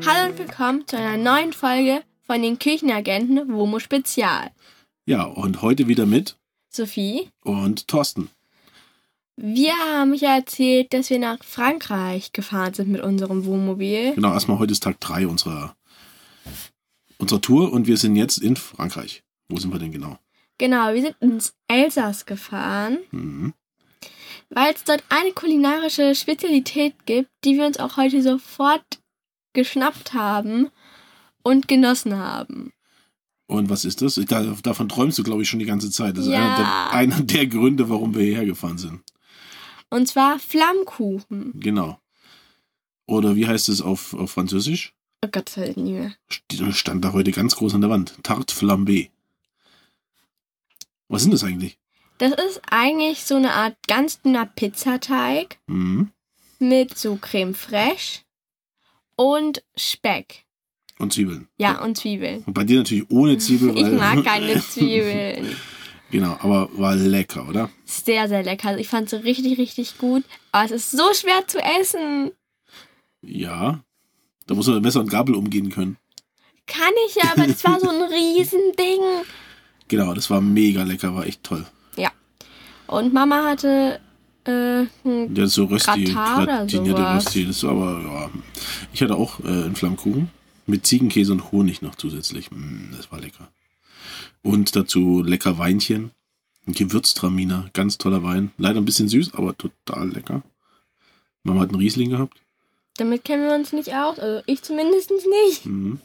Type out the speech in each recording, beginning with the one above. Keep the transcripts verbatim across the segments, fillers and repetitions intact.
Hallo und willkommen zu einer neuen Folge von den Küchenagenten WOMO Spezial. Ja, und heute wieder mit Sophie und Thorsten. Wir haben ja erzählt, dass wir nach Frankreich gefahren sind mit unserem Wohnmobil. Genau, erstmal heute ist Tag drei unserer, unserer Tour und wir sind jetzt in Frankreich. Wo sind wir denn genau? Genau, wir sind ins Elsass gefahren, Mhm. weil es dort eine kulinarische Spezialität gibt, die wir uns auch heute sofort geschnappt haben und genossen haben. Und was ist das? Ich, da, davon träumst du, glaube ich, schon die ganze Zeit. Das ist Ja. einer, der, einer der Gründe, warum wir hierher gefahren sind. Und zwar Flammkuchen. Genau. Oder wie heißt es auf, auf Französisch? Oh Gott, das weiß ich nie mehr. St- Stand da heute ganz groß an der Wand. Tarte flambée. Was sind das eigentlich? Das ist eigentlich so eine Art ganz dünner Pizzateig Mhm. mit so Creme fraiche und Speck. Und Zwiebeln. Ja, und Zwiebeln. Und bei dir natürlich ohne Zwiebeln. Ich weil- mag keine Zwiebeln. Genau, aber war lecker, oder? Sehr, sehr lecker. Also ich fand es richtig, richtig gut. Aber es ist so schwer zu essen. Ja. Da muss man mit Messer und Gabel umgehen können. Kann ich ja, aber das war so ein Riesending. Genau, das war mega lecker, war echt toll. Ja. Und Mama hatte äh, ein Der hat so Rösti, Gratin oder Gratin, ja, der sowas. Rösti, das war aber, ja. Ich hatte auch äh, einen Flammkuchen mit Ziegenkäse und Honig noch zusätzlich. Mm, das war lecker. Und dazu lecker Weinchen. Ein Gewürztraminer, ganz toller Wein. Leider ein bisschen süß, aber total lecker. Mama hat einen Riesling gehabt. Damit kennen wir uns nicht aus. Also ich zumindest nicht. Mhm.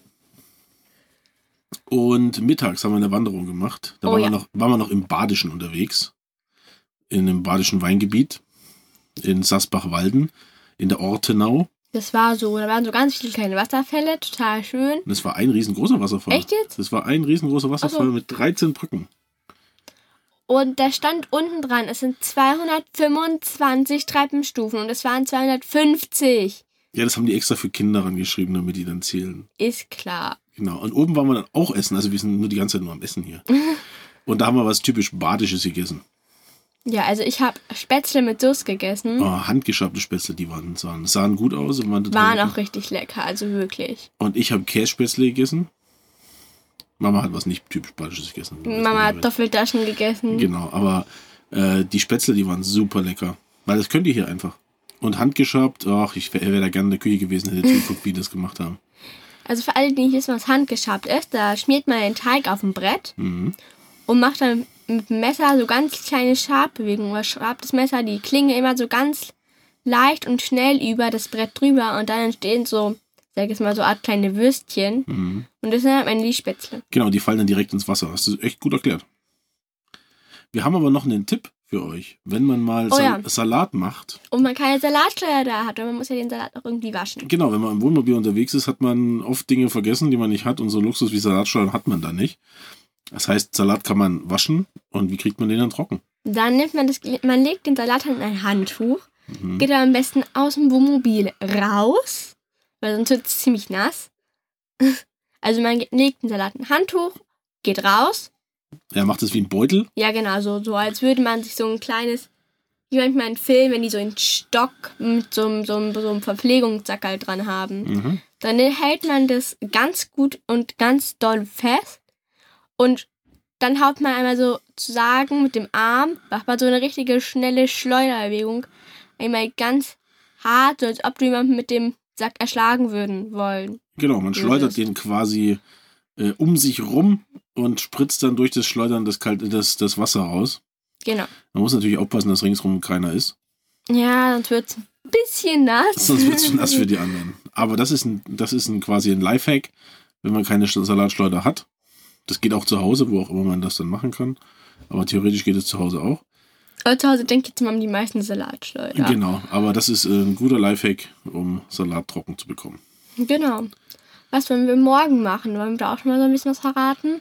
Und mittags haben wir eine Wanderung gemacht. Da Oh waren, ja. wir noch, waren wir noch im Badischen unterwegs. In einem badischen Weingebiet. In Sasbach-Walden. In der Ortenau. Das war so, da waren so ganz viele kleine Wasserfälle, total schön. Und das war ein riesengroßer Wasserfall. Echt jetzt? Das war ein riesengroßer Wasserfall Ach so. mit dreizehn Brücken. Und da stand unten dran, es sind zweihundertfünfundzwanzig Treppenstufen und es waren zweihundertfünfzig. Ja, das haben die extra für Kinder rangeschrieben, damit die dann zählen. Ist klar. Genau. Und oben waren wir dann auch essen. Also wir sind nur die ganze Zeit nur am Essen hier. Und da haben wir was typisch Badisches gegessen. Ja, also ich habe Spätzle mit Soße gegessen. Oh, handgeschabte Spätzle, die waren, sahen, sahen gut aus. Und waren, total Waren lecker. auch richtig lecker, also wirklich. Und ich habe Kässpätzle gegessen. Mama hat was nicht typisch Badisches gegessen. Mama hat Toffeltaschen gegessen. Genau, aber äh, die Spätzle, die waren super lecker. Weil das könnt ihr hier einfach. Und handgeschabt, ach, ich wäre wär da gerne in der Küche gewesen, hätte zugeguckt, wie die das gemacht haben. Also für alle, die nicht wissen, was handgeschabt ist, da schmiert man den Teig auf ein Brett Mhm. und macht dann mit dem Messer so ganz kleine Schabbewegungen. Man schabt das Messer die Klinge immer so ganz leicht und schnell über das Brett drüber und dann entstehen so, sag ich jetzt mal, so Art kleine Würstchen. Mhm. Und das sind dann meine Spätzle. Genau, die fallen dann direkt ins Wasser. Hast du echt gut erklärt. Wir haben aber noch einen Tipp für euch. Wenn man mal Oh Sal- ja. Salat macht. Und man keine Salatschleuder da hat, und man muss ja den Salat auch irgendwie waschen. Genau, wenn man im Wohnmobil unterwegs ist, hat man oft Dinge vergessen, die man nicht hat. Und so Luxus wie Salatschalen hat man da nicht. Das heißt, Salat kann man waschen. Und wie kriegt man den dann trocken? Dann nimmt man das, man legt den Salat in ein Handtuch, Mhm. geht dann am besten aus dem Wohnmobil raus, weil sonst wird es ziemlich nass. Also man ge- legt den Salat in ein Handtuch, geht raus. Er macht es wie ein Beutel. Ja, genau, so, so als würde man sich so ein kleines, wie manchmal in Filmen, wenn die so einen Stock mit so, einem- so, einem- so einem Verpflegungssackerl dran haben. Mhm. Dann hält man das ganz gut und ganz doll fest und dann haut man einmal so zu sagen mit dem Arm, macht man so eine richtige schnelle Schleuderbewegung, einmal ganz hart, so als ob du jemanden mit dem Sack erschlagen würden wollen. Genau, man So schleudert ist. den quasi äh, um sich rum und spritzt dann durch das Schleudern das, kalte, das, das Wasser raus. Genau. Man muss natürlich aufpassen, dass ringsrum keiner ist. Ja, sonst wird es ein bisschen nass. Sonst wird es zu nass für die anderen. Aber das ist, ein, das ist ein, quasi ein Lifehack, wenn man keine Salatschleuder hat. Das geht auch zu Hause, wo auch immer man das dann machen kann. Aber theoretisch geht es zu Hause auch. Aber zu Hause denke ich jetzt mal um die meisten Salatschleuder. Genau, aber das ist äh, ein guter Lifehack, um Salat trocken zu bekommen. Genau. Was wollen wir morgen machen? Wollen wir da auch schon mal so ein bisschen was verraten?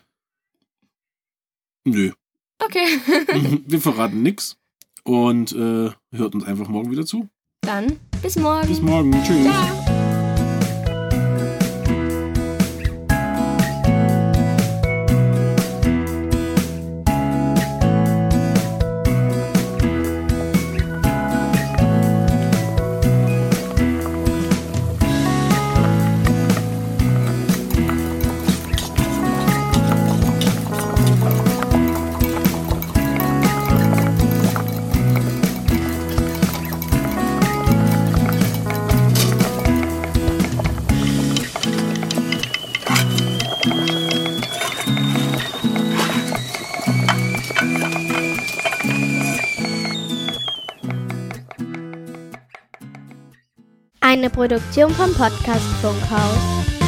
Nö, Okay. wir verraten nichts und äh, hört uns einfach morgen wieder zu. Dann bis morgen. Bis morgen, tschüss. Ciao. Eine Produktion vom Podcast Funkhaus.